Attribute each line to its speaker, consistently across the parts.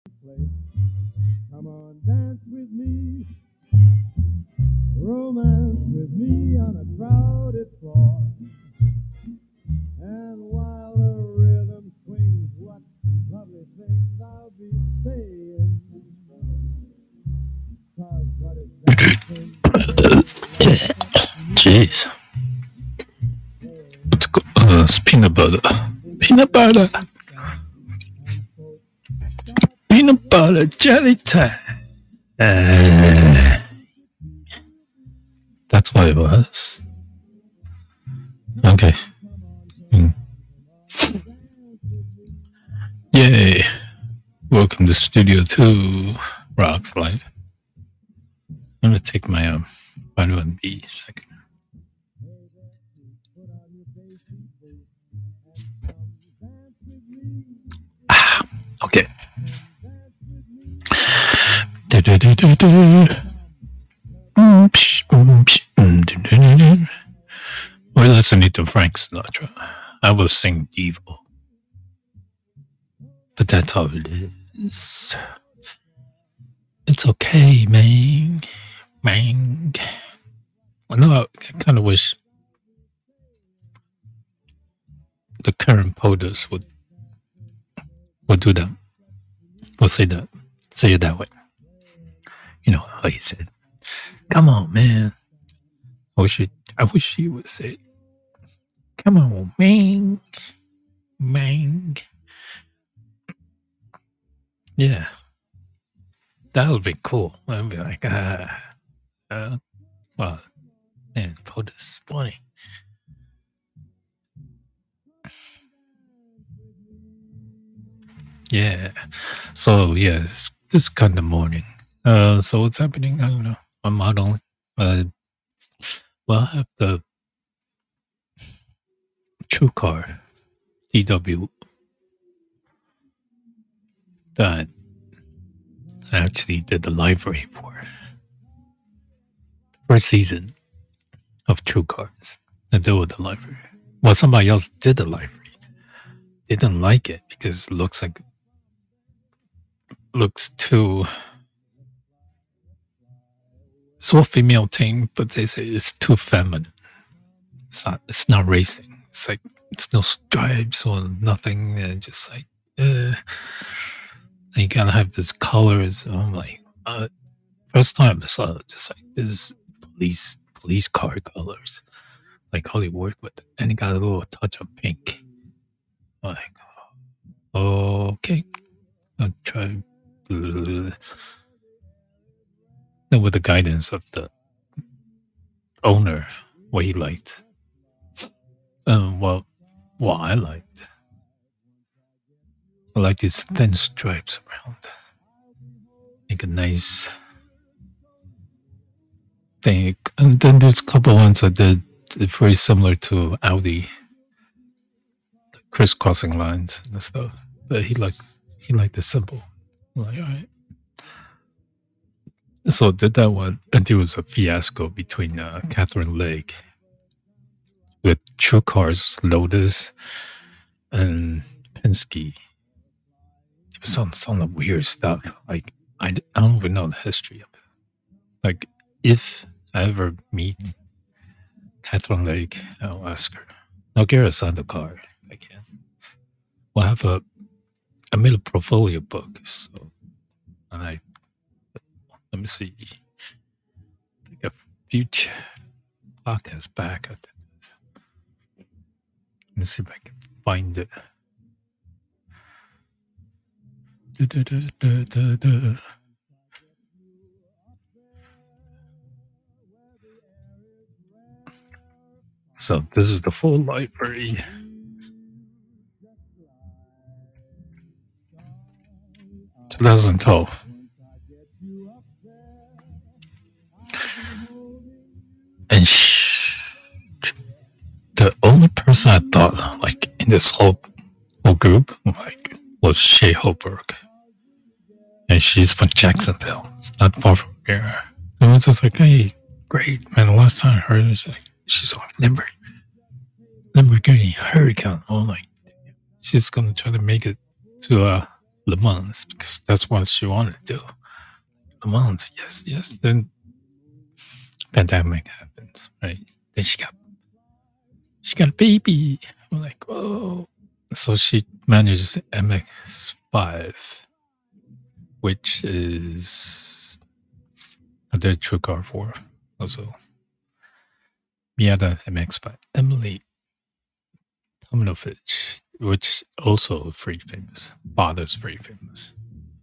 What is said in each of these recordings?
Speaker 1: play. Come on, dance with me, romance with me on a crowded floor. And while the rhythm swings, what lovely things I'll be saying. 'Cause what is dancing but
Speaker 2: Jeez. It's peanut butter. Peanut butter. Peanut butter jelly time. That's what it was. Okay. Yay. Welcome to Studio 2, Rocks Life. I'm going to take my vitamin B second. Okay. We're listening to Frank Sinatra. I will sing Devo. But that's all it is. It's okay, man. Man. I know I kind of wish the current POTUS would do that. We'll say that. Say it that way. You know how he said. Come on, man. I wish he would say it. Come on, man. Man. Yeah. That would be cool. I'd be like, well, man, POTUS is funny. Yeah. So, yeah, this kind of morning. So what's happening? I don't know. I'm modeling. Well, I have the TrueCar DW that I actually did the library for. First season of TrueCars. I did with the library. Well, somebody else did the library. They didn't like it because it looks too. It's all female thing, but they say it's too feminine. It's not racing. It's like it's no stripes or nothing. And just like, and you gotta have this colors. I'm like, first time I saw it, just like this police car colors, like Hollywood, but and it got a little touch of pink. I'm like, okay, I'll try. Then with the guidance of the owner, what he liked. What I liked. I like these thin stripes around. Make a nice thing. And then there's a couple ones I did very similar to Audi. The crisscrossing lines and stuff. But he liked the simple. I'm like, all right. So I did that one. And it was a fiasco between Catherine Lake with TrueCar's Lotus and Penske. It was some weird stuff. Like I don't even know the history of it. Like if I ever meet Catherine Lake, I'll ask her. I'll get her to sign the car if I can. We'll have I made a portfolio book, so and let me see. Like a few podcasts back, I did this. Let me see if I can find it. So this is the full library. $2012. And the only person I thought like in this whole group like was Shea Hoberg, and she's from Jacksonville. It's not far from here. And I was just like, hey, great, man. The last time I heard her, she's on Lamborghini Hurricane. Oh, like, she's gonna try to make it to Le Mans because that's what she wanted to do. Le Mans, yes, yes. Then pandemic happens, right? Then she got a baby. I'm like, whoa. So she manages MX5, which is a dead true car for also Miata MX5. Emily Tominovich, which also very famous. Father's very famous.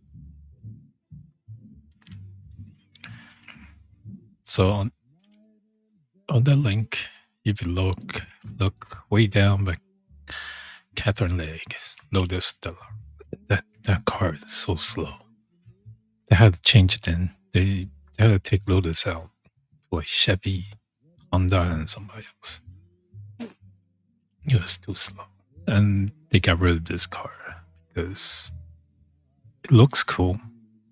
Speaker 2: So on that link, if you look way down by Catherine Lake, Lotus Stellar. That car is so slow. They had to change it in. They had to take Lotus out for like Chevy, Honda, and somebody else. It was too slow. And they got rid of this car because it looks cool,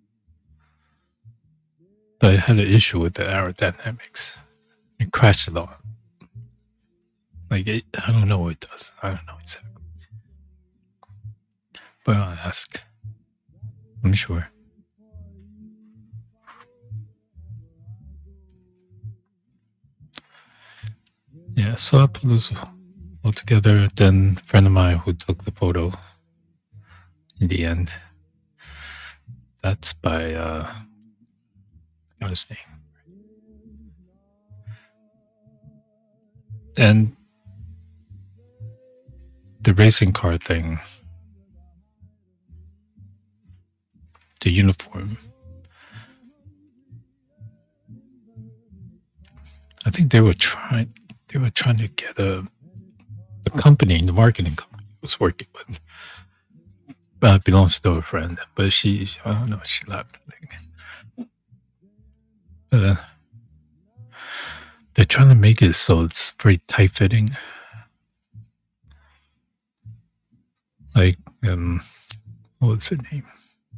Speaker 2: but it had an issue with the aerodynamics. It crashed a lot. Like, I don't know what it does. I don't know exactly. But I'll ask. I'm sure. Yeah, so I put this all together. Then a friend of mine who took the photo in the end. That's by got his name. And the racing car thing, the uniform. I think they were trying to get the company, the marketing company I was working with. Belongs to a friend, but she, I don't know, she left, I think. But they're trying to make it so it's very tight fitting. Like, what's her name?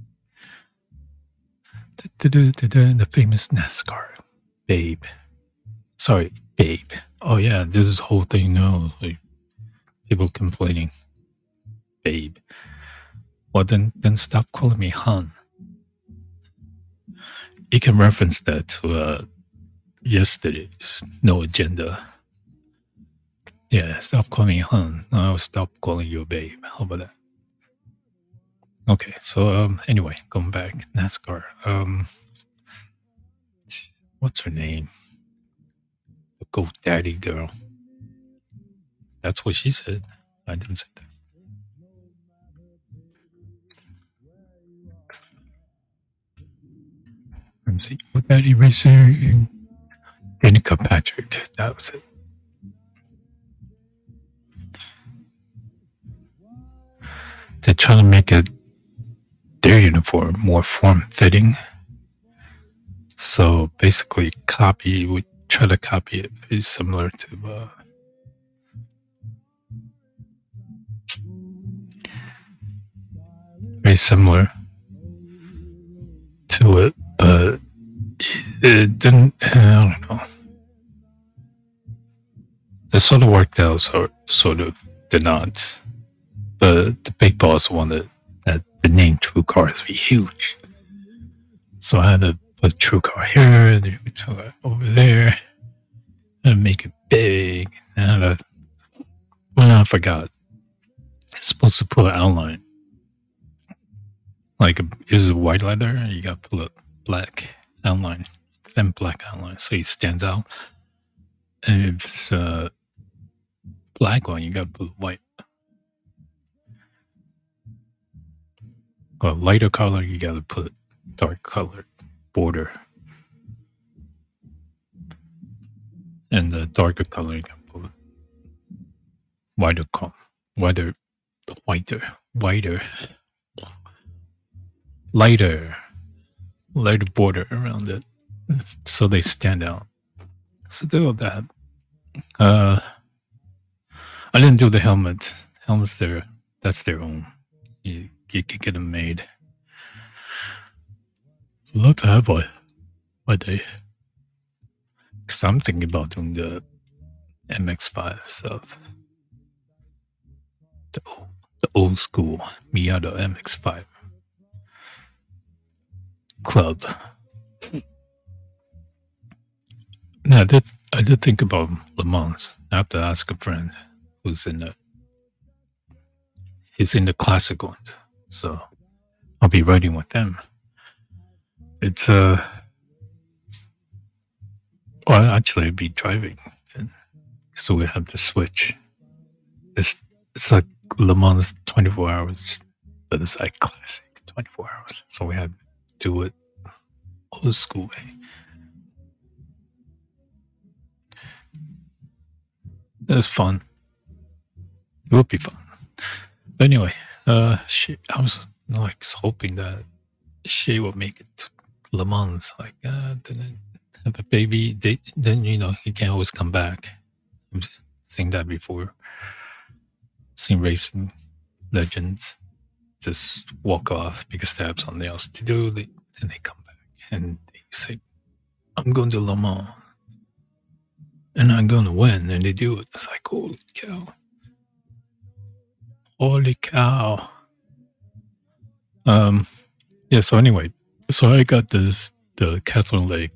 Speaker 2: The famous NASCAR, Babe. Sorry, Babe. Oh yeah, this is whole thing now. Like, people complaining, Babe. Well, then stop calling me Han. You can reference that to yesterday's No Agenda. Yeah, stop calling me Han. I'll stop calling you Babe. How about that? Okay, so anyway, going back, NASCAR. What's her name? The GoDaddy girl. That's what she said. I didn't say that. Let me see. GoDaddy Racer. Danica Patrick. That was it. They're trying to make their uniform more form-fitting. So basically, we try to copy it very similar to it, but it didn't. I don't know. It sort of worked out, sort of did not. But the big boss wanted that the name True Cars be huge, so I had to put True Car here, over there, and make it big. And I forgot. It's supposed to put an outline. Like, is it white leather? You got to put a black outline, thin black outline, so it stands out. And if it's a black one, you got to put white. A lighter color, you got to put dark colored border. And the darker color, you got to put whiter lighter border around it, so they stand out. So do that. I didn't do the helmet. Helmets there, that's their own. You can get them made. I'd love to have one day. Because I'm thinking about doing the MX5 stuff. The old school Miata MX5. club. No, I did think about Le Mans. I have to ask a friend who's in the he's in the classic ones. So I'll be riding with them. It's well actually I'd be driving. So we have to switch. It's like Le Mans 24 hours, but it's like classic 24 hours. So we had to do it old school way. It was fun. It would be fun. But anyway, shit, I was like hoping that she would make it to Le Mans. Like, didn't have a baby. Then he can't always come back. I've seen that before. Seen racing legends just walk off because they have something else to do. Then they come back and they say, "I'm going to Le Mans." And I'm going to win, and they do it. It's like, holy cow. Holy cow. Yeah, so anyway, so I got the Catherine Lake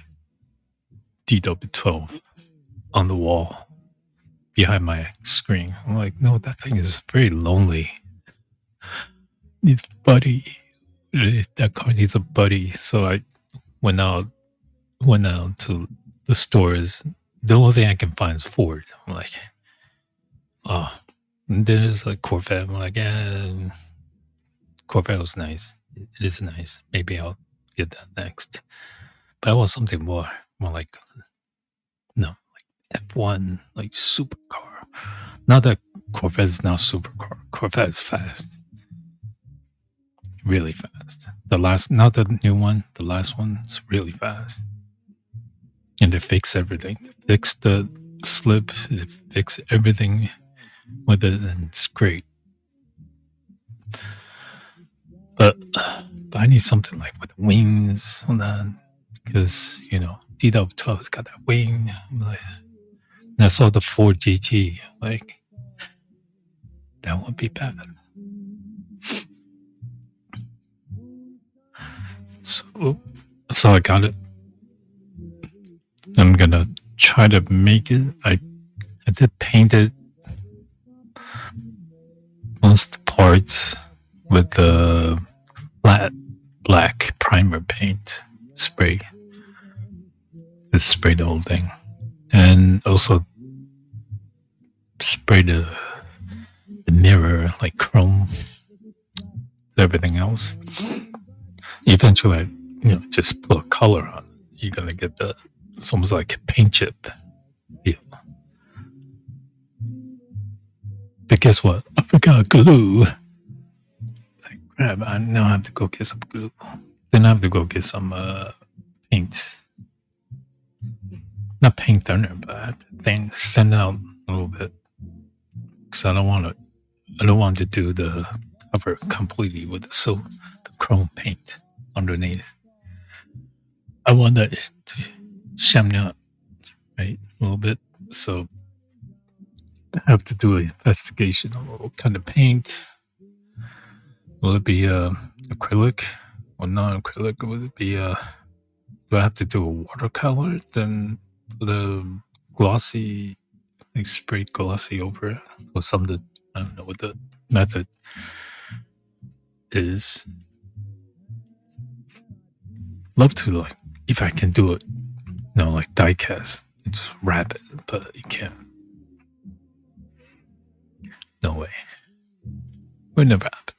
Speaker 2: DW12 on the wall behind my screen. I'm like, no, that thing is very lonely. Needs a buddy. That car needs a buddy. So I went out to the stores. The only thing I can find is Ford. I'm like, oh. And then there's like Corvette. I'm like, yeah, Corvette was nice. It is nice. Maybe I'll get that next. But I want something more like, no, like F1, like supercar. Not that Corvette is now supercar. Corvette is fast. Really fast. Not the new one, the last one is really fast. And they fix everything. They fix the slip, they fix everything with it, and it's great. But I need something like with wings on that, because DW12's got that wing. Like, and I saw the Ford GT, like that would be bad. So I got it. I'm gonna try to make it. I did paint it most parts with the flat black primer paint spray. Just spray the whole thing, and also spray the mirror like chrome. Everything else. Eventually, just put a color on it. You're gonna get it's almost like a paint chip feel. But guess what? I forgot glue. Like, crap, I now have to go get some glue. Then I have to go get some paint. Not paint thinner, but I have to send out a little bit. Because I don't want to do the cover completely with the chrome paint underneath. I want that to shine out, right? A little bit. So I have to do an investigation on what kind of paint. Will it be acrylic or non-acrylic? Will it be do I have to do a watercolor? Then put a glossy, like spray glossy over it, or something. I don't know what the method is. Love to, like, if I can do it, like die cast, just wrap it, but you can't. No way. Would never happen.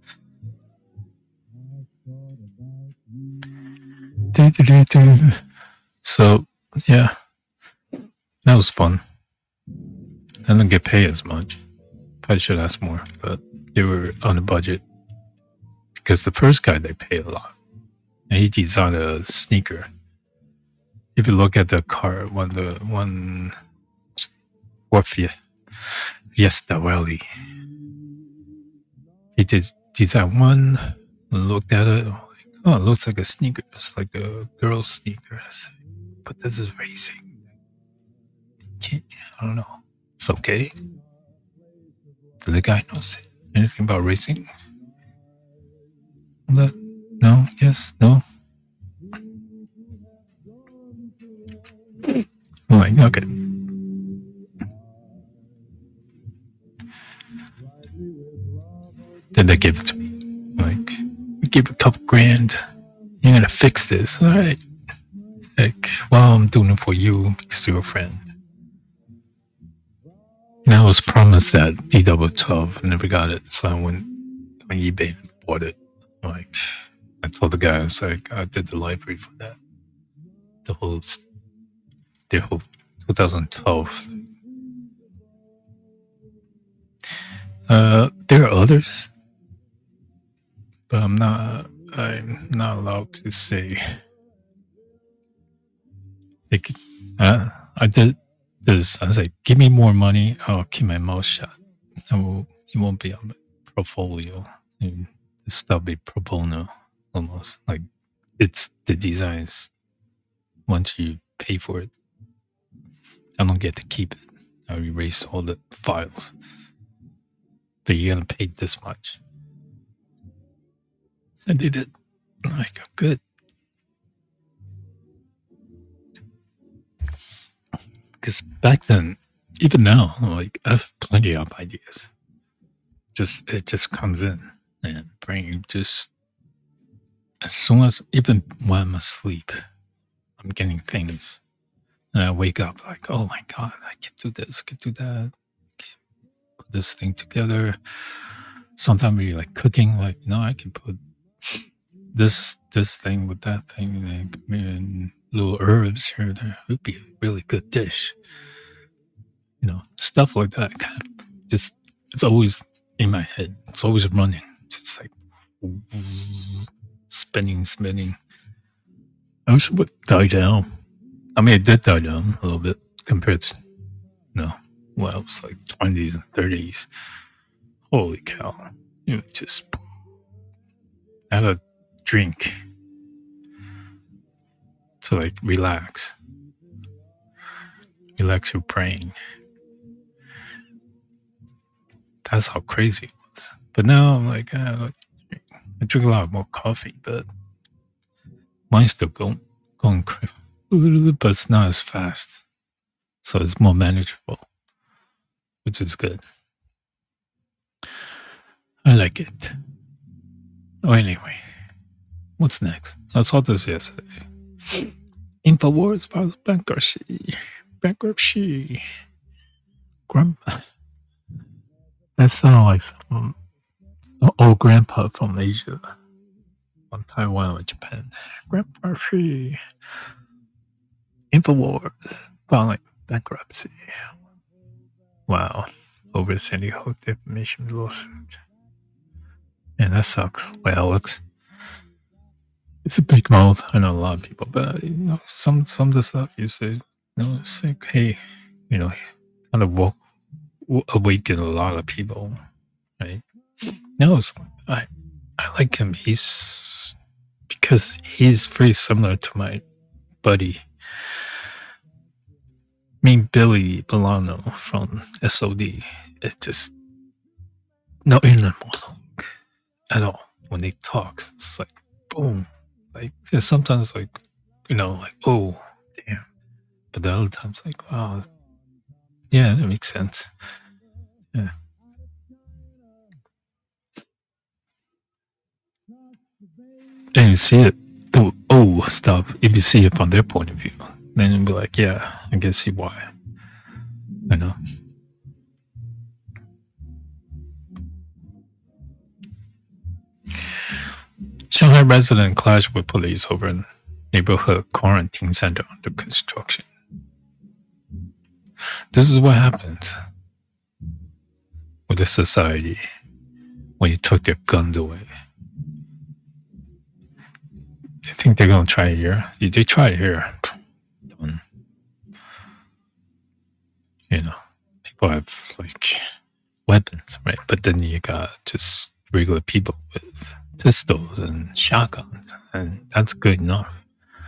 Speaker 2: So, yeah, that was fun. I didn't get paid as much. Probably should ask more, but they were on a budget. Because the first guy, they paid a lot. And he designed a sneaker. If you look at the car, one Fiesta Rally, he did design one, looked at it, like, oh, it looks like a sneaker. It's like a girl's sneaker. But this is racing. I don't know. It's okay. The guy knows anything about racing? No? Yes? No? Okay. Then they give it to me. Like, we give a couple grand. You're gonna fix this. All right. It's like, well, I'm doing it for you because you're a friend. And I was promised that DW12. I never got it. So I went on eBay and bought it. Like, I told the guy, I was like, I did the library for that. The whole 2012. There are others, but I'm not allowed to say. Like, I did this. I was like, give me more money. I'll keep my mouth shut. It won't be on my portfolio. And stuff be pro bono almost. Like, it's the designs. Once you pay for it, I don't get to keep it. I erase all the files. But you're gonna pay this much. I did it. Like, good. Because back then, even now, like, I have plenty of ideas. It just comes in and brain just as soon as, even when I'm asleep, I'm getting things, and I wake up like, oh my god, I can do this, I can do that, I can put this thing together. Sometimes we like cooking, like, I can put this thing with that thing, like, and little herbs here and there. It would be a really good dish. Stuff like that. Kind of just, it's always in my head. It's always running. It's like spinning. I wish it would die down. I mean, it did die down a little bit compared to, when I was like 20s and 30s. Holy cow. Just have a drink to like relax your brain. That's how crazy it was. But now I'm like, I drink a lot more coffee, but mine's still going crazy, but it's not as fast, so it's more manageable, which is good. I like it. Oh, anyway, what's next? I saw this yesterday. InfoWars files bankruptcy. Grandpa. That sounds like some old grandpa from Asia, from Taiwan or Japan. Bankruptcy. InfoWars filing bankruptcy. Wow. Over Sandy Hook defamation lawsuit. And that sucks. Well, Alex. It's a big mouth. I know a lot of people, but some of the stuff you say, it's like, hey, kind of awaken a lot of people, right? No, I like him. Because he's very similar to my buddy. I mean, Billy Milano from SOD. It's just no inner monologue at all. When they talk, it's like boom. Like, there's sometimes like, like, oh damn. But the other times like, wow, yeah, that makes sense. Yeah. And you see it, the stuff, if you see it from their point of view, then you'll be like, yeah, I can see why. Shanghai resident clashed with police over neighborhood quarantine center under construction. This is what happens with a society when you took their guns away. You think they're going to try it here? They try it here. Done. People have like weapons, right? But then you got just regular people with pistols and shotguns, and that's good enough.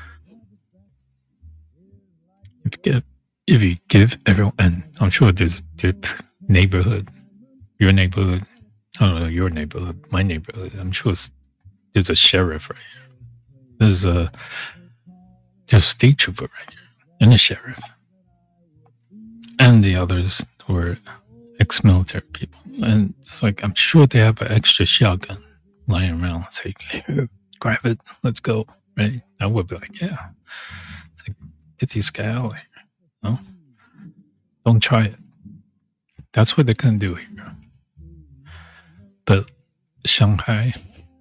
Speaker 2: If you give everyone, and I'm sure there's neighborhood, your neighborhood, I don't know, your neighborhood, my neighborhood, I'm sure there's a sheriff right here. There's a state trooper right here, and a sheriff. and the others were ex-military people. And it's like, I'm sure they have an extra shotgun lying around. It's like, here, grab it, let's go. Right? I would be like, yeah. It's like, get these guys out of here. No? Don't try it. That's what they can do here. But Shanghai,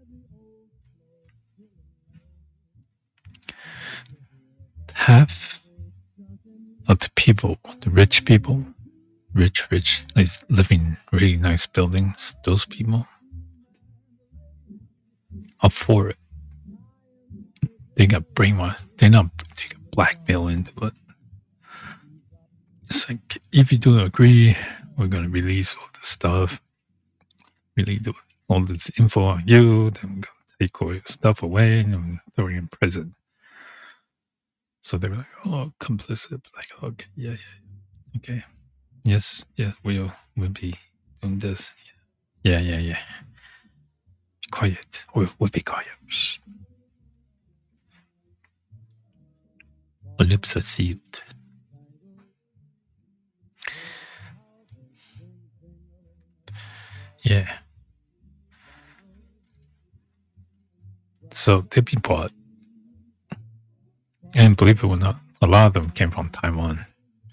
Speaker 2: half of the people, the rich people, rich, they live in really nice buildings, those people up for it. They got brainwashed. They got blackmailed into it. It's like, if you don't agree, we're going to release all the stuff, release all this info on you, then we're going to take all your stuff away and throw you in prison. So they were like, oh, complicit. Like, okay, yeah, okay. Yes, we'll be doing this. Yeah. Be quiet. We'll be quiet. Shh. Our lips are sealed. Yeah. So they've been bought. And believe it or not, a lot of them came from Taiwan.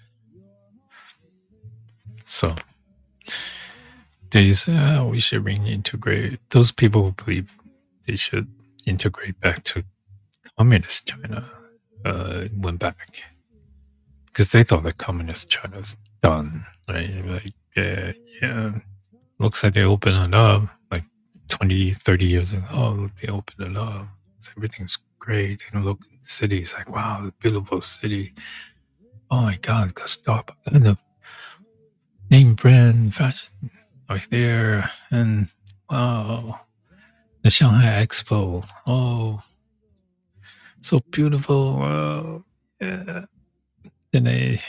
Speaker 2: So they say, we should reintegrate. Those people who believe they should integrate back to communist China went back. Because they thought that communist China's done. Right? Like, yeah. Looks like they opened it up like 20, 30 years ago. Oh, they opened it up. So everything's great. And look at the city. It's like, wow, the beautiful city. Oh my God, got stop. And the name brand fashion right there. And wow, the Shanghai Expo. Oh, so beautiful. Oh, yeah. Then they,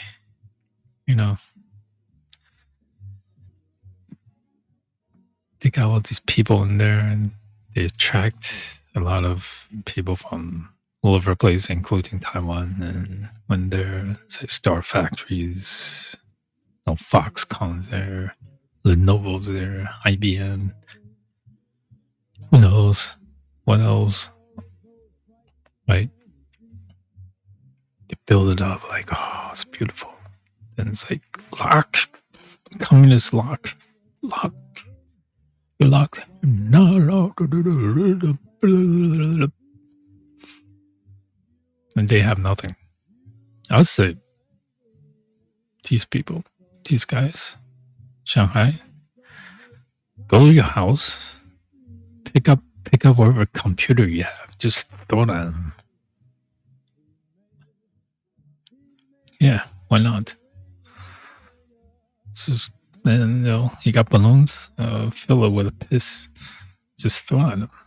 Speaker 2: they got all these people in there and they attract a lot of people from all over the place, including Taiwan. And when there, say, Star Factories, Foxconn's there, Lenovo's there, IBM. Who knows what else? Right? They build it up like, oh, it's beautiful. Then it's like, lock, communist lock. You're locked. No. And they have nothing. I would say these people, these guys, Shanghai, go to your house, pick up whatever computer you have, just throw it at them. Yeah, why not? Just, and you got balloons, fill it with a piss, just throw it at them.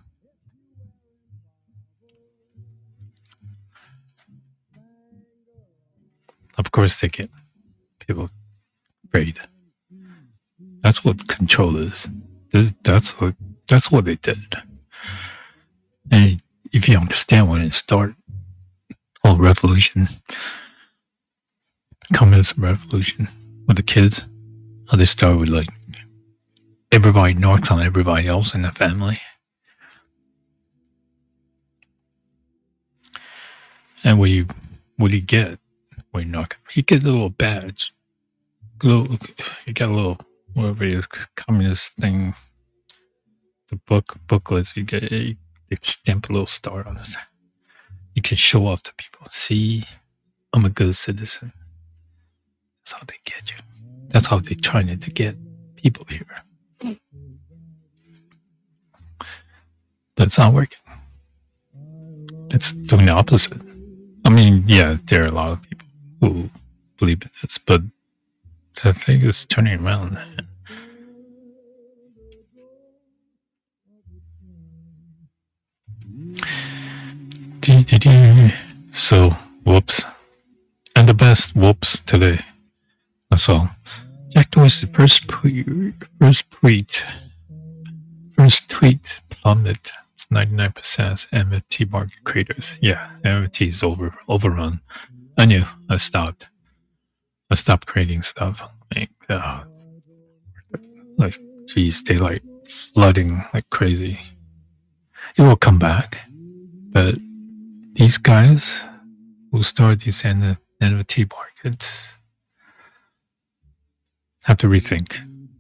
Speaker 2: Of course, they get people afraid. That's what control is. That's what they did. And if you understand when it started, whole revolution, communist revolution with the kids, how they started with like everybody knocks on everybody else in the family. And what do you get when you knock? You get a little badge. You get a little whatever your communist thing. The booklets you get. They stamp a little star on it. You can show off to people. See, I'm a good citizen. That's how they get you. That's how they're trying to get people here. But it's not working. It's doing the opposite. I mean, yeah, there are a lot of people who believe in this, but the thing is turning around. So, whoops. And the best whoops today. That's all. Jack Dorsey first tweet plummet. It's 99% MFT market creators. Yeah, MFT is overrun. I knew. I stopped. I stopped creating stuff. Like, geez, they like flooding like crazy. It will come back, but these guys who start these NFT markets have to rethink.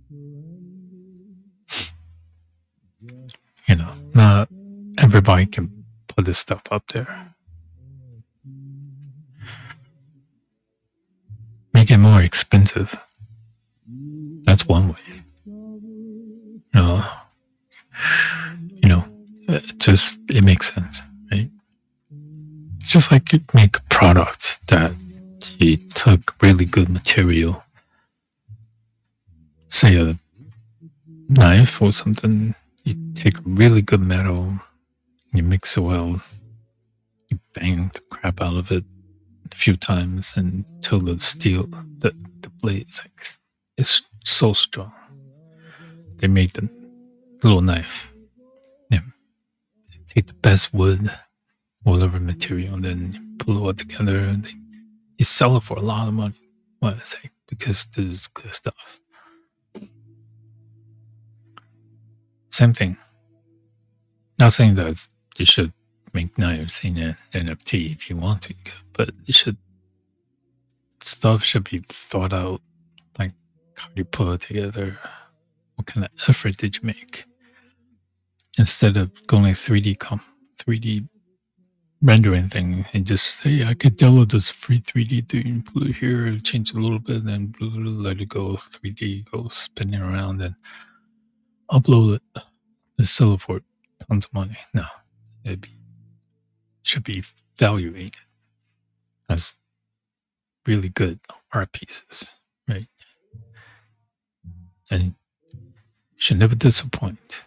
Speaker 2: Not everybody can put this stuff up there. Make it more expensive. That's one way. It makes sense, right? It's just like you make a product that you took really good material, say a knife or something. You take really good metal, you mix it well, you bang the crap out of it a few times until the steel, the blade, it's so strong. They made the little knife. Yeah. They take the best wood, whatever material, and then you pull it all together. And you sell it for a lot of money. What I say? Because this is good stuff. Same thing. Not saying that you should make knives in an NFT if you want to, but stuff should be thought out. Like, how do you put it together? What kind of effort did you make? Instead of going like 3D rendering thing and just say, I could download this free 3D thing, put it here, change it a little bit, and let it go 3D, go spinning around and upload it and sell it for tons of money. No, it should be evaluated as really good art pieces, right? And should never disappoint.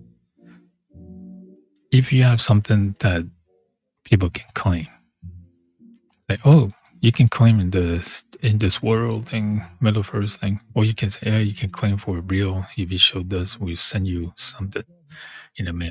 Speaker 2: If you have something that people can claim, like, oh, you can claim in this world thing, metaverse thing, or you can say, yeah, you can claim for a real. If you show this, we'll send you something in the mail.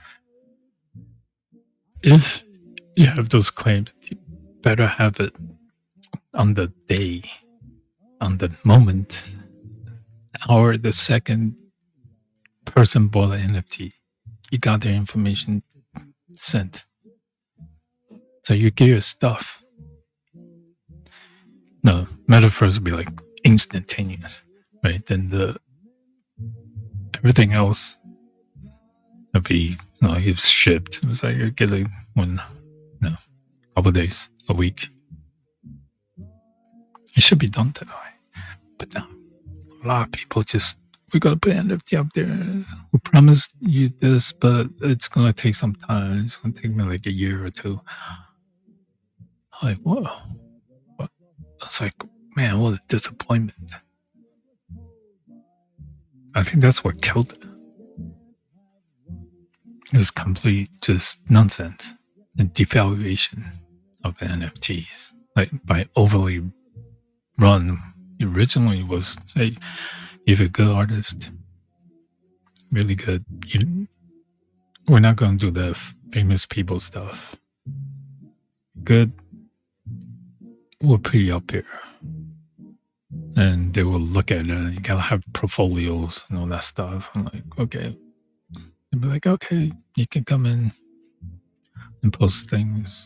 Speaker 2: If you have those claims, you better have it on the day, on the moment, hour, the second person bought an NFT. You got their information sent. So you get your stuff. No, metaverse would be like instantaneous, right? Then everything else would be, it's shipped. It was like you get it a couple days, a week. It should be done that way. But no, a lot of people we're going to put NFT up there. We promised you this, but it's going to take some time. It's going to take me like a year or two. Like, whoa. It's like, man, what a disappointment. I think that's what killed it. It was complete just nonsense and devaluation of NFTs. Like, by overly run. Originally was, hey, if you're a good artist, really good, we're not going to do the famous people stuff. Good, we'll put you up here. And they will look at it, and you gotta have portfolios and all that stuff. I'm like, okay. They'll be like, okay, you can come in and post things.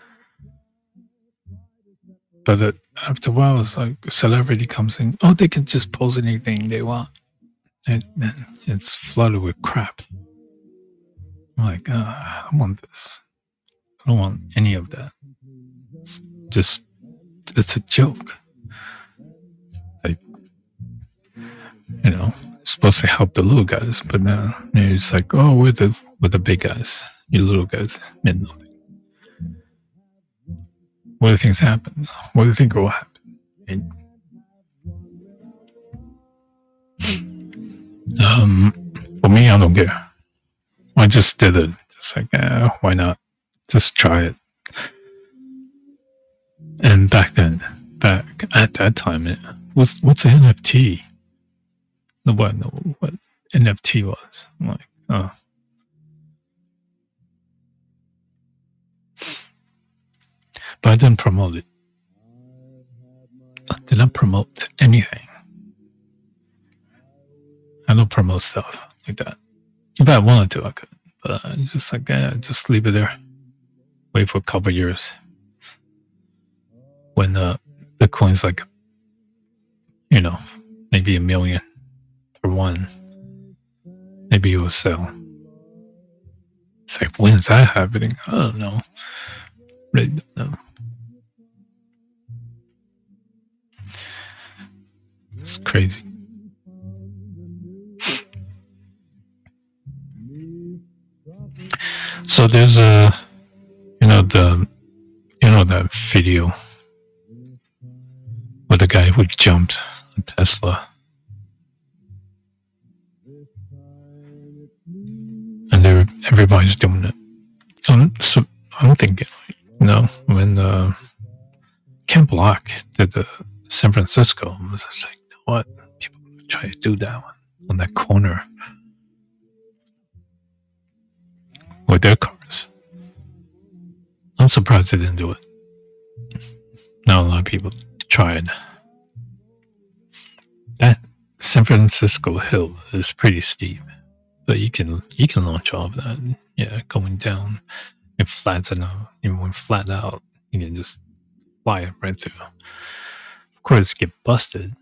Speaker 2: But after a while, it's like a celebrity comes in. Oh, they can just post anything they want. And then it's flooded with crap. I'm like, I don't want this. I don't want any of that. It's a joke. Like, it's supposed to help the little guys, but now it's like, oh, we're the big guys. You little guys meant nothing. What do things happen? What do you think will happen? For me, I don't care. I just did it. Just like, why not? Just try it. And back at that time, what's an NFT? Nobody knew what NFT was. I'm like, oh. But I didn't promote it. did not promote anything. I don't promote stuff like that. If I wanted to, I could. But just like, just leave it there. Wait for a couple years. When Bitcoin's like, maybe $1 million for one, maybe it will sell. It's like, when's that happening? I don't know. Really don't know. It's crazy. So there's that video with the guy who jumped a Tesla, and everybody's doing it. So I'm thinking, when Ken Block did the San Francisco, I was just like, you know what? People try to do that one on that corner with their cars. I'm surprised they didn't do it. Not a lot of people tried. That San Francisco hill is pretty steep, but you can launch off that. Yeah, going down, it flats out. When flat out, you can just fly it right through. Of course, get busted.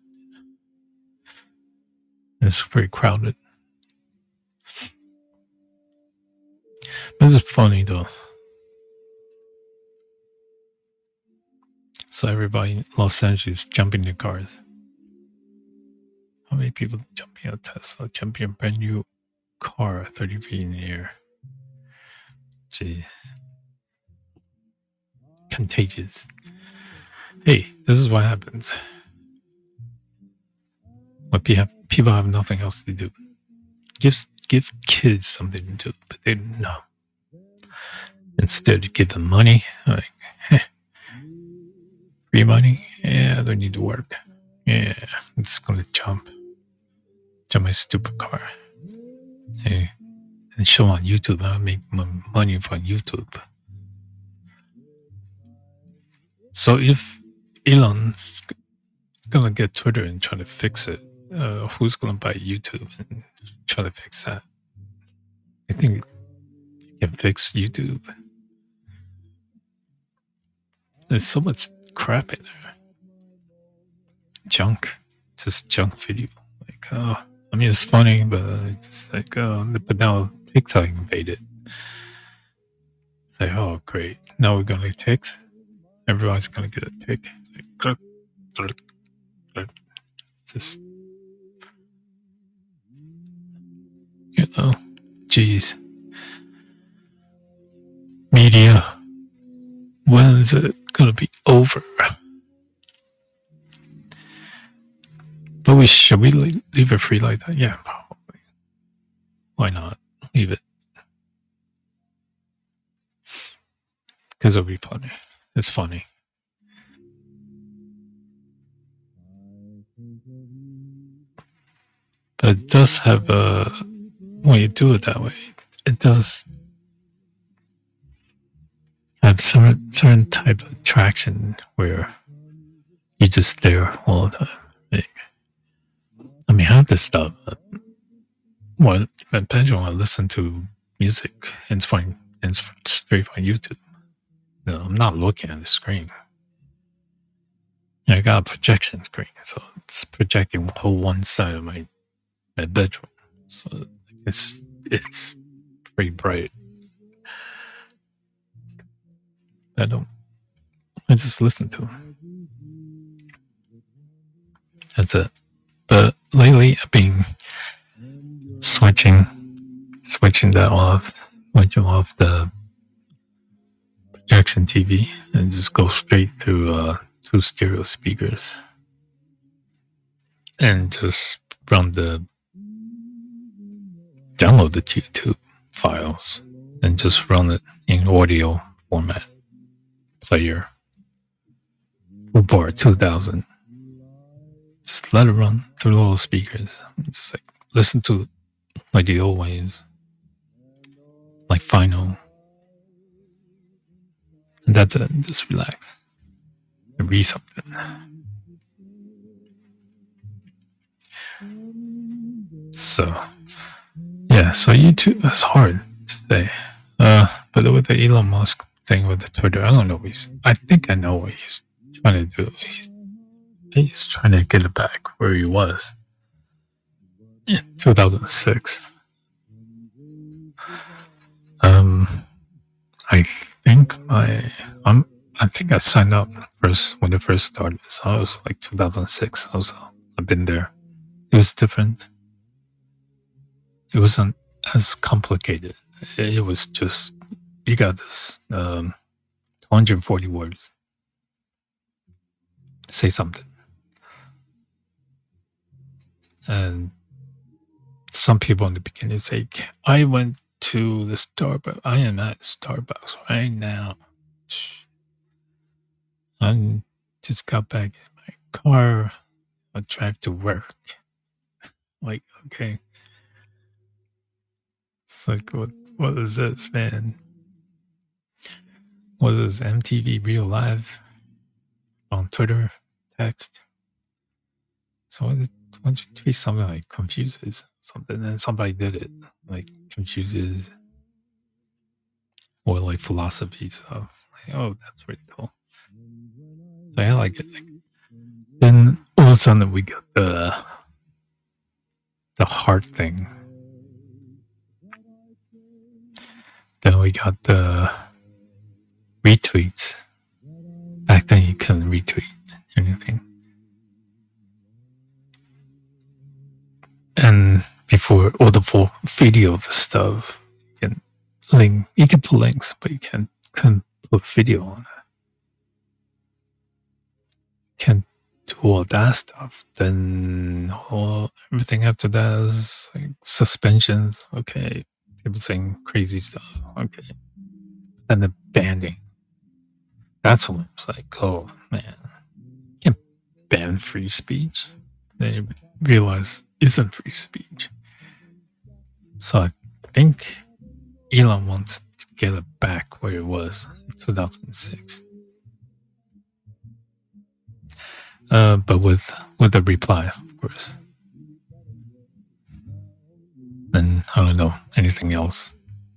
Speaker 2: It's pretty crowded. This is funny though. So everybody in Los Angeles jumping their cars. How many people jumping a Tesla, jumping a brand new car 30 feet in the air? Jeez. Contagious. Hey, this is what happens when people have nothing else to do. Give kids something to do, but they don't know. Instead, give them money. Like, free money? Yeah, I don't need to work. Yeah, I'm just gonna jump my stupid car. Hey, and show on YouTube. I'll make my money from YouTube. So if Elon's gonna get Twitter and try to fix it, who's gonna buy YouTube and try to fix that? I think you can fix YouTube. There's so much crap in there. Just junk video. Like, I mean, it's funny, but it's like, but now TikTok invaded. It's like, oh, great. Now we're gonna tick. Everyone's gonna get a tick. Like, just, geez. Media, when is it gonna be over? But should we leave it free like that? Yeah, probably. Why not? Leave it. Because it'll be funny. It's funny. But it does have when you do it that way, it does have certain type of attraction where you're just there all the time. I mean, half this stuff. Well, especially when I listen to music, and it's straight from YouTube. I'm not looking at the screen. I got a projection screen, so it's projecting the whole one side of my bedroom. So it's pretty bright. I just listen to it. That's it. But lately I've been switching off the projection TV and just go straight through 2 stereo speakers and just download the YouTube files and just run it in audio format player. Fubar 2000. Just let it run through all the speakers. Just like listen to it like the old ways, like Final. And that's it. Just relax and read something. So yeah, so YouTube is hard to say. But with the Elon Musk thing with the Twitter, I don't know. I think I know what he's trying to do. He's trying to get it back where he was in 2006. I think I think I signed up first when it first started. So I was like 2006. I've been there. It was different. It wasn't as complicated. It was just you got this 240 words. Say something. And some people in the beginning say, I went to the Starbucks. I am at Starbucks right now. I just got back in my car. I drive to work. Like, okay. It's like, what is this, man? What is this, MTV Real Live on Twitter text? So why don't you tweet something like confuses something, and somebody did it, like confuses, or like philosophy stuff. Like, oh, that's pretty cool. So I like it. Like, then all of a sudden we got the heart thing. Then we got the retweets. Back then you couldn't retweet anything. And before all the full video stuff, you can put links, but you couldn't put video on it. Can't do all that stuff. Then everything after that is like suspensions. Okay, people saying crazy stuff. Okay, then the banning. That's when it's like, oh man, you can't ban free speech. Then you realize it isn't free speech. So I think Elon wants to get it back where it was in 2006. But with a reply, of course. Then I don't know anything else.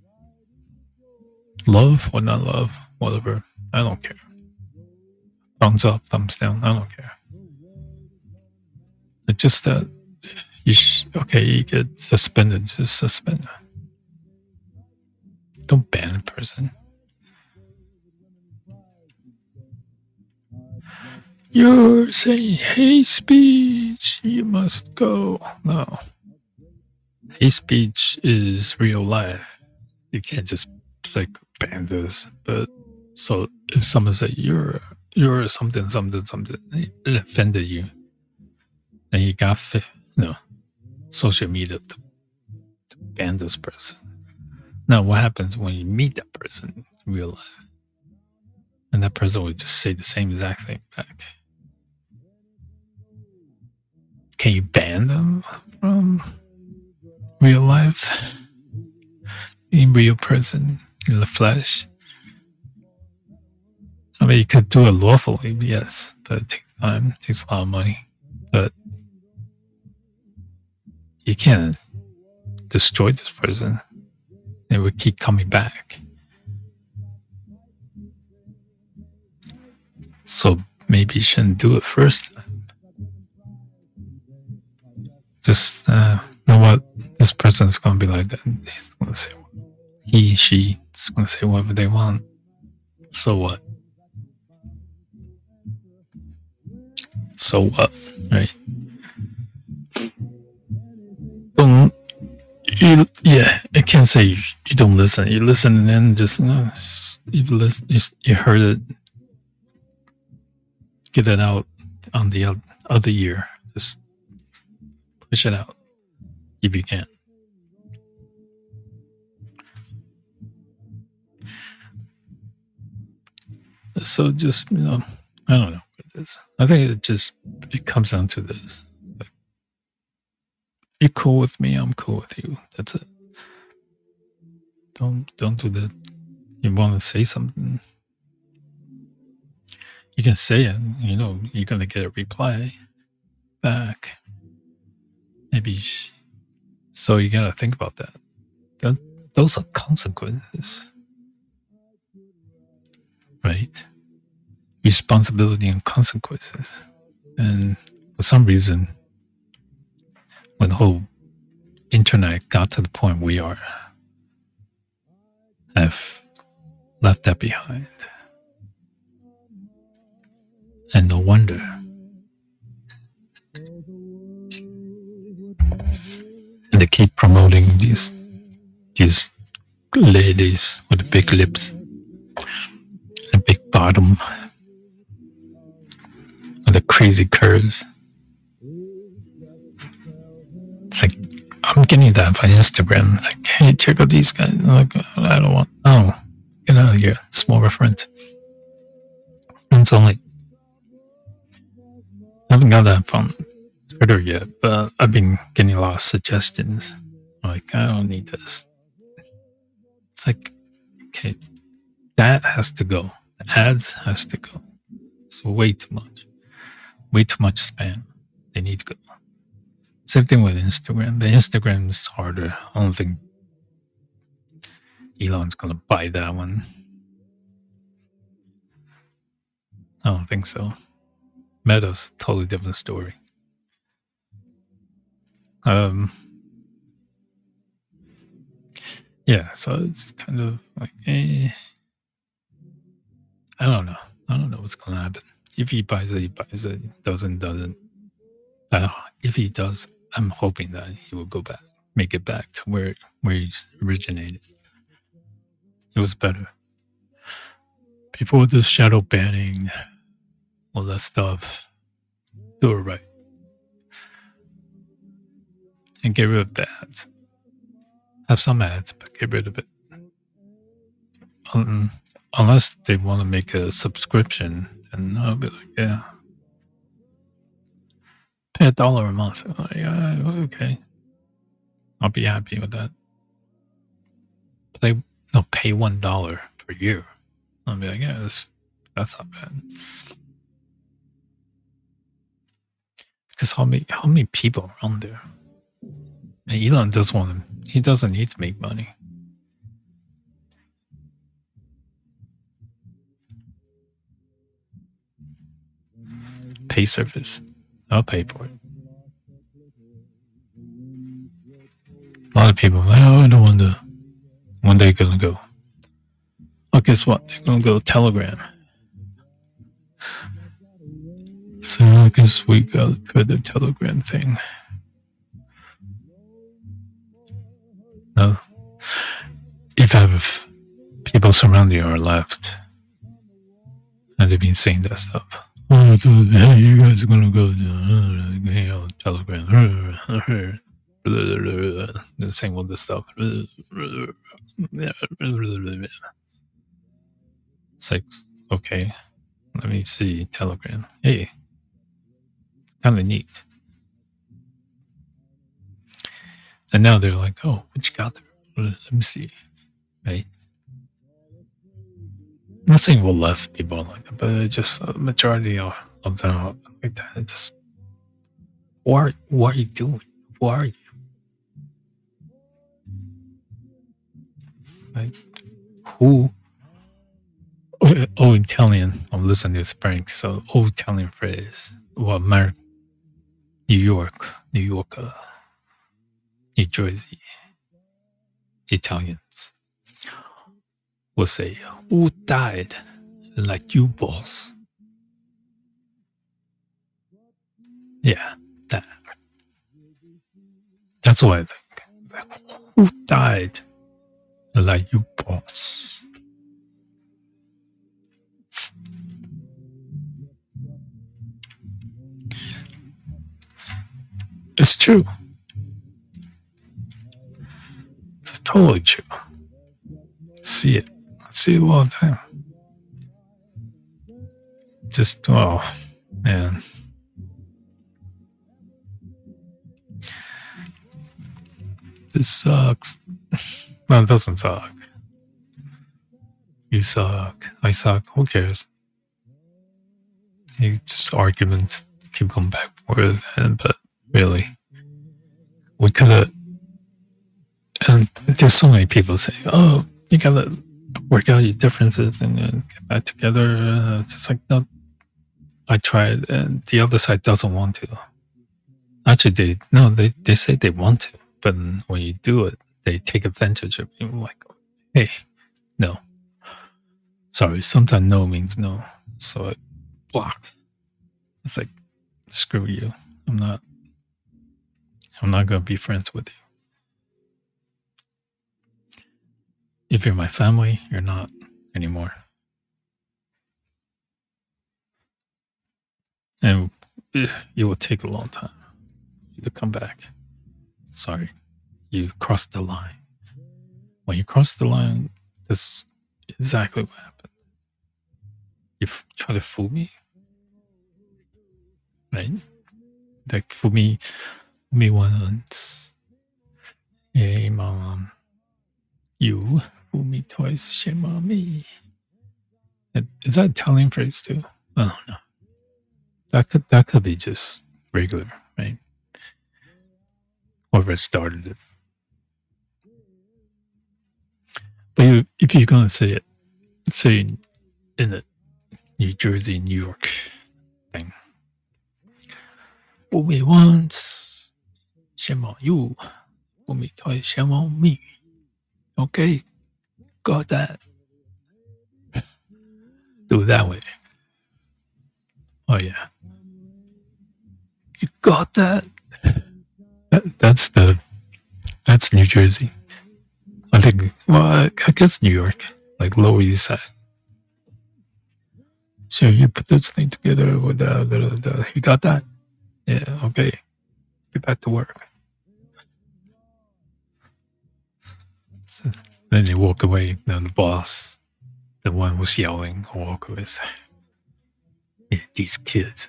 Speaker 2: Love or not love, whatever. I don't care. Thumbs up, thumbs down. I don't care. It's just that you get suspended. Just suspend. Don't ban a person. You're saying hate speech. You must go. No. Hate speech is real life. You can't just like ban this. But so if someone say you're something, it offended you, and you got social media to ban this person. Now, what happens when you meet that person in real life? And that person would just say the same exact thing back. Can you ban them from real life? In real person, in the flesh? I mean, you could do it lawfully, yes, but it takes time, it takes a lot of money. But you can't destroy this person. It would keep coming back. So maybe you shouldn't do it first time. Just know what this person is going to be like that. He's going to say, she is going to say whatever they want. So what? So what? Right? I can't say you don't listen. You listen and then just you heard it. Get it out on the other ear. Just push it out if you can. So just I don't know what it is. I think it comes down to this. Like, you're cool with me, I'm cool with you. That's it. Don't do that. You want to say something, you can say it. You're gonna get a reply back. Maybe. So you gotta think about that. Those are consequences, right? Responsibility and consequences. And for some reason, when the whole internet got to the point we are, have left that behind. And no wonder. And they keep promoting these ladies with the big lips and big bottom with the crazy curves. It's like, I'm getting that on Instagram. It's like, hey, check out these guys. I'm like, I don't want. Oh, get out of here. It's more of a friend. Friends only. I haven't got that from Twitter yet, but I've been getting a lot of suggestions. Like, I don't need this. It's like, okay, that has to go. The ads has to go. It's way too much. Way too much spam. They need to go. Same thing with Instagram. But Instagram's harder. I don't think Elon's gonna buy that one. I don't think so. Meta's a totally different story. Yeah, so it's kind of like, I don't know. I don't know what's gonna happen. If he buys it, he buys it. Doesn't. If he does, I'm hoping that he will go back, make it back to where he originated. It was better. Before this shadow banning, all that stuff, do it right. And get rid of the ads. Have some ads, but get rid of it. Unless they want to make a subscription, and I'll be like, yeah. Pay $1 a month. Like, okay. I'll be happy with that. Pay $1 per year. I'll be like, yeah, that's not bad. Because how many people are on there? And Elon he doesn't need to make money. Pay service. I'll pay for it. A lot of people are like, oh, I don't want to. When they're gonna go? Oh, guess what? They're gonna go Telegram. So I guess we got for the Telegram thing. No. If I have people surrounding you are left, and they've been saying that stuff. Oh, so, hey, you guys are gonna go to Telegram. They're saying all this stuff. It's like, okay, let me see Telegram. Hey, it's kind of neat. And now they're like, oh, what you got there? Let me see. Right? I'm not saying we'll left people like that, but just a majority of them like that. It's just, what are you doing? Who are you? Like, who? Oh, Italian. I'm listening to Frank. So, Italian phrase. Well, New York, New Jersey. Italians will say, who died like you, boss? Yeah, that. That's what I think. Like, who died like you, boss? It's true. It's totally true. See it. I see it all the time. Just, oh, man. This sucks. No, it doesn't suck. You suck. I suck. Who cares? You just arguments keep going back and forth, but really, we could have. And there's so many people saying, "Oh, you gotta work out your differences and then get back together." It's like, no, I tried, and the other side doesn't want to. Actually, they say they want to, but when you do it, they take advantage of you. Like, hey, no, sorry. Sometimes no means no, so I block. It's like, screw you. I'm not gonna be friends with you. If you're my family, you're not anymore. And it will take a long time to come back. Sorry, you crossed the line. When you cross the line, that's exactly what happened. You try to fool me, right? Like fool me once. Shame on you. Fool me twice. Shame on me. Is that Italian phrase too? Oh no, that could be just regular, right? Whoever started it. But if you're gonna say it, say in the New Jersey, New York thing. Fool me once, shame on you. Fool me twice, shame on me. Okay, got that. Do it that way. Oh yeah, you got that. That's New Jersey. I think. Well, I guess New York, like Lower East Side. So you put this thing together with you got that? Yeah. Okay. Get back to work. So then you walk away. Then the boss, the one was yelling, walk away. Say, yeah, these kids.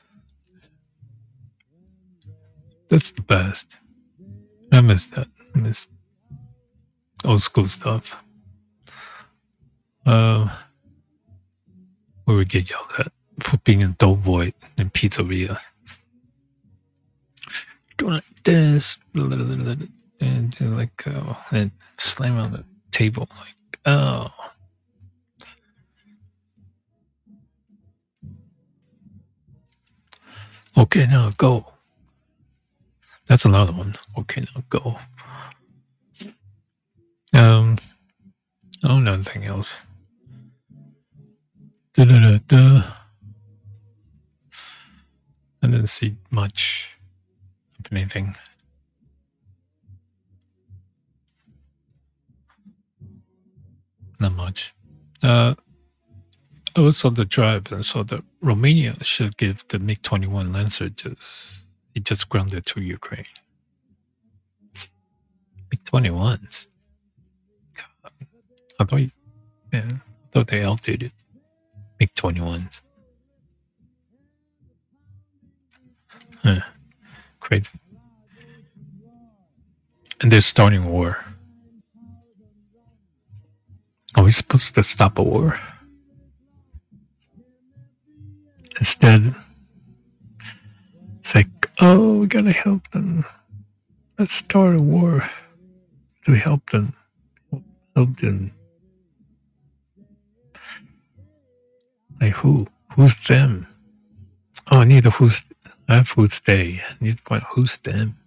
Speaker 2: That's the best. I miss that. I miss old school stuff. We would get yelled at for being a doughboy in pizzeria. Doing like this, and like, and slam on the table, like, oh. Okay, now go. That's another one. Okay, now go. I don't know anything else. I didn't see much of anything. Not much. I was on the drive and saw that Romania should give the MiG-21 Lancer just grounded to Ukraine. MiG-21s. I thought they outdated MiG-21s. Crazy. And they're starting a war. Are we supposed to stop a war? Instead, it's like, oh, we gotta help them. Let's start a war to help them. Help them. Like who? Who's them? Oh, I need a who's. I have who's they. I need to find who's them.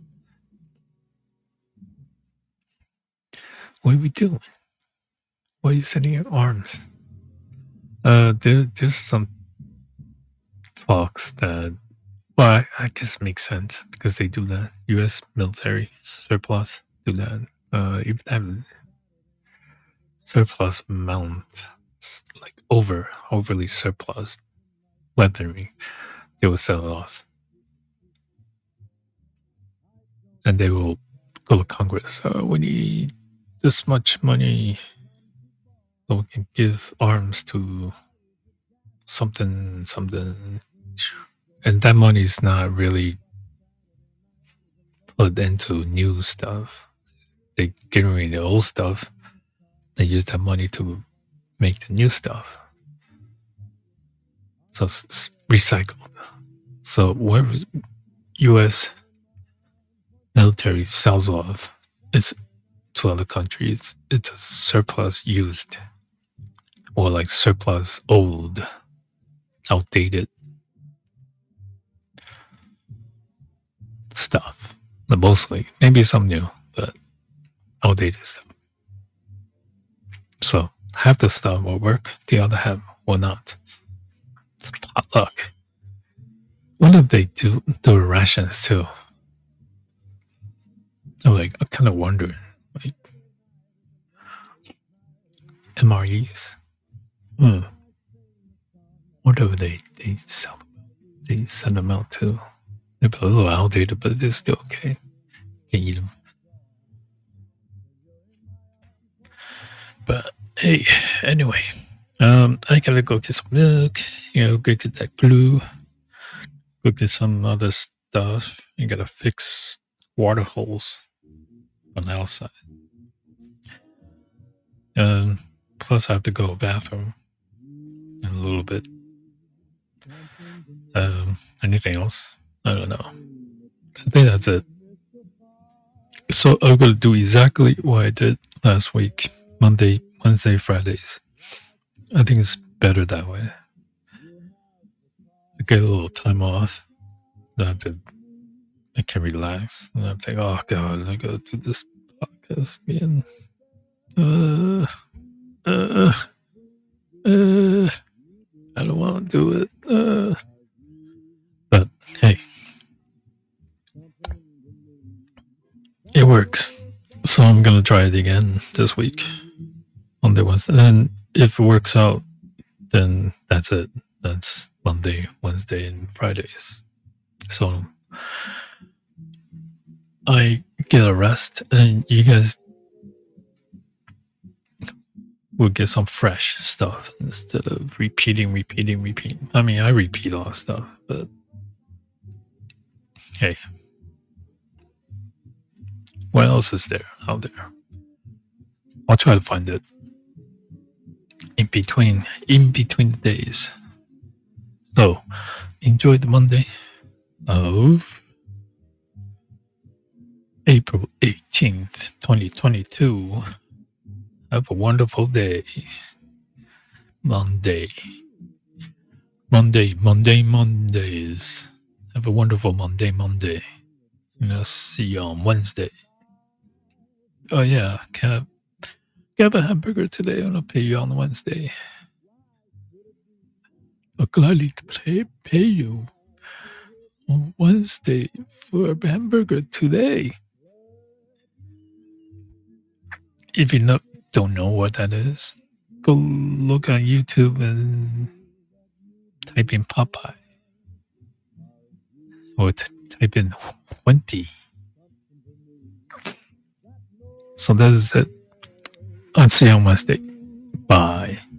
Speaker 2: What are we doing? Why are you sending your arms? There's some talks that, well, I guess it makes sense because they do that. U.S. military surplus do that. If they have surplus amount, like overly surplus weaponry, they will sell it off, and they will go to Congress. We need this much money so we can give arms to something, and that money is not really put into new stuff. They get rid of the old stuff. They use that money to make the new stuff. So it's recycled. So wherever U.S. military sells off it's to other countries, it's a surplus used or like surplus old, outdated stuff. But mostly, maybe some new, but outdated stuff. So half the stuff will work, the other half will not. It's potluck. What if they do rations too? I'm kind of wondering, like MREs. Whatever they sell them, they send them out too. They're a little outdated, but they're still okay. Can eat them. But hey, anyway, I gotta go get some milk. Go get that glue. Go get some other stuff. You gotta fix water holes on the outside. Plus, I have to go to the bathroom in a little bit. Anything else? I don't know. I think that's it. So I'm gonna do exactly what I did last week. Monday, Wednesday, Fridays. I think it's better that way. I get a little time off. I can relax. And I'm like, oh god, I gotta do this podcast again. I don't want to do it. But hey, it works. So I'm gonna try it again this week. Monday, Wednesday. And if it works out, then that's it. That's Monday, Wednesday, and Fridays. So I get a rest, and you guys will get some fresh stuff instead of repeating. I mean, I repeat a lot of stuff, but hey, what else is there out there? I'll try to find it in between the days. So enjoy the Monday of April 18th, 2022. Have a wonderful day. Mondays. Have a wonderful Monday. And I'll see you on Wednesday. Oh yeah, can I have a hamburger today? I'm gonna pay you on Wednesday. I'll gladly pay you on Wednesday for a hamburger today. If you don't know what that is, go look on YouTube and type in Popeye. Or type in Wimpy. So that is it. I'll see you on Wednesday. Bye.